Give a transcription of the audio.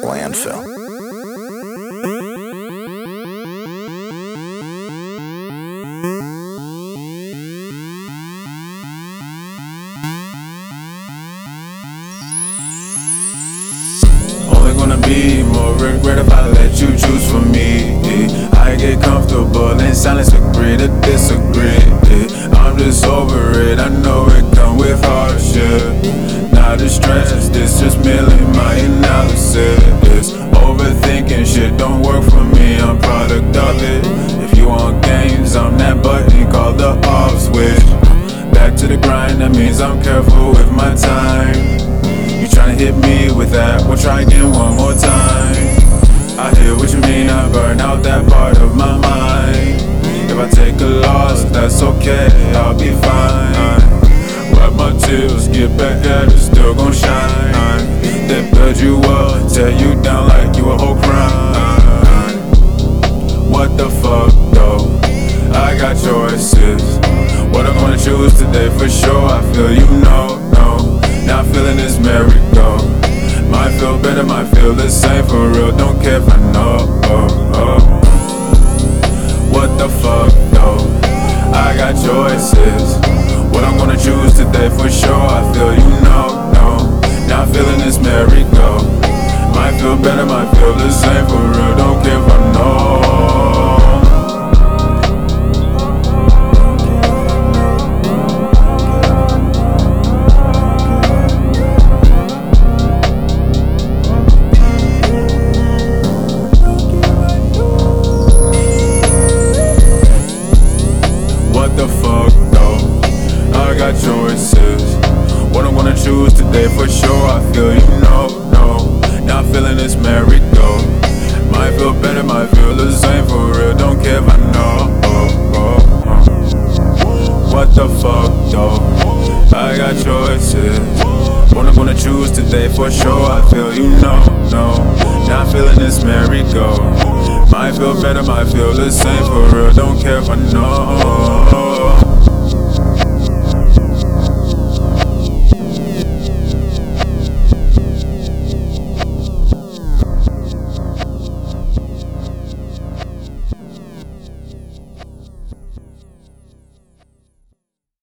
landfill. Only gonna be more regret if I let you choose for me. I get comfortable in silence, agree to disagree. I'm just over it, I know it come with hardship. Not a stress, this just merely my analysis. Overthinking shit don't work for me, I'm product of it. If you want games, I'm that button called the off switch. Back to the grind, that means I'm careful with my time. You tryna hit me with that, we'll try again one more time. I hear what you mean, I burn out that part of my mind. If I take a loss, that's okay, I'll be fine. Wipe my tears, get back at it, still gon' shine. They build you up, tear you down like you a whole crime. What the fuck though, I got choices. What I'm gonna choose today for sure, I feel you know, no. Not feeling this merry-go. Might feel better, might feel the same for real. Don't care if I know. What the fuck though? I got choices. What I'm gonna choose today for sure. I feel you know, no. Not feeling this merry-go. Might feel better, might feel the same for real. Don't care if I know. What the fuck though? I got choices. What I'm gonna choose today for sure. I feel you know, no. Not feeling this merry-go. Might feel better, might feel the same for real. Don't care if I know. What the fuck though? I got choices. What I'm gonna choose today for sure. I feel you know, no. Not feeling this merry-go. Might feel better, might feel the same for real. Don't care if I know.